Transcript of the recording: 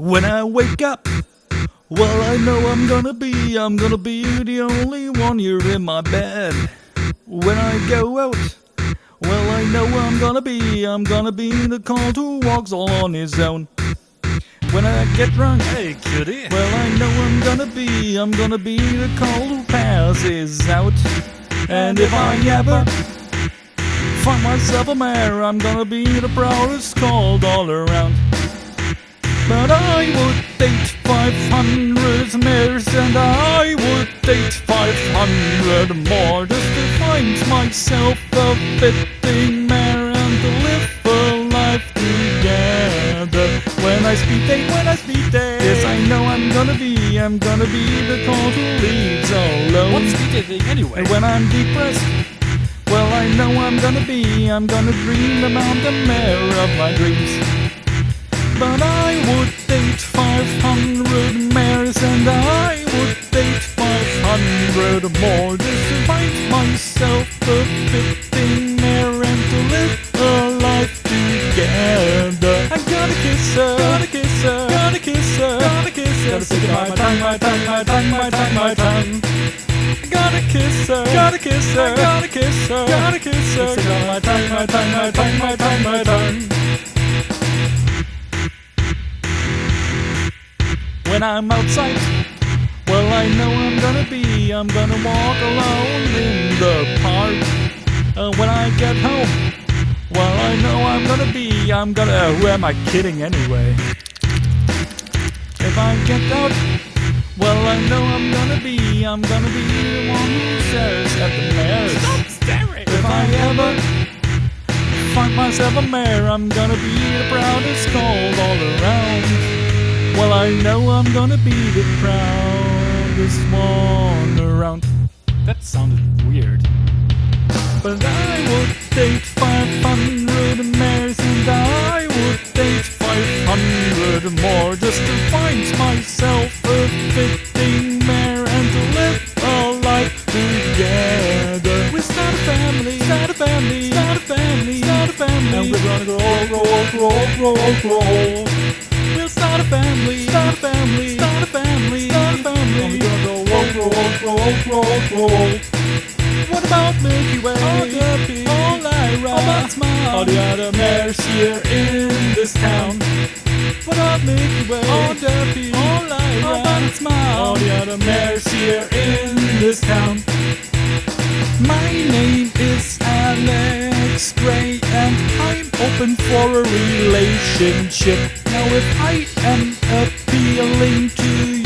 When I wake up, well, I know I'm gonna be the only one here in my bed. When I go out, well, I know I'm gonna be the colt who walks all on his own. When I get drunk, Hey, cutie. well, I know I'm gonna be the colt who passes out. And if I ever find myself a mare, I'm gonna be the proudest colt all around. But I would date 500 mares, and I would date 500 more, just to find myself a fitting mare and to live a life together. When I speed date, yes, I know I'm gonna be the colt who leaves alone. What's speed dating anyway? And when I'm depressed, well, I know I'm gonna dream about the mare of my dreams. But I would date 500 mares, and I would date 500 more, just to find myself a fitting mare and to live a life together. I gotta kiss her, gotta kiss her, gotta kiss her, gotta kiss her. Gotta stick my tongue, my tongue, my tongue, my tongue, my tongue. Gotta kiss her, gotta kiss her, gotta kiss her, gotta kiss her. Stick my tongue, my tongue, my tongue, my tongue, my tongue. When I'm outside, well, I know I'm gonna walk alone in the park. When I get home, well, I know who am I kidding anyway? If I get out, well, I know I'm gonna be the one who stares at the mares. Stop staring! If I ever find myself a mare, I'm gonna be the proudest colt all around. Well, I know I'm gonna be the proudest one around. That sounded weird. But I would date 500 mares, and I would date 500 more, just to find myself a fitting mare and to live a life together. We start a family, start a family, start a family, start a family, and we're gonna grow. We'll start a family, start a family, start a family, start a family. And we're gonna grow. What about Milky Way? Oh, Duppy, oh, Lyra, oh, that's mine. All the other mares here in this town. What about Milky Way? Oh, Duppy, oh, Lyra, oh, that's mine. All the other mares here in this town. My name is Alex Gray, and I'm open for a relationship. Now if I am appealing to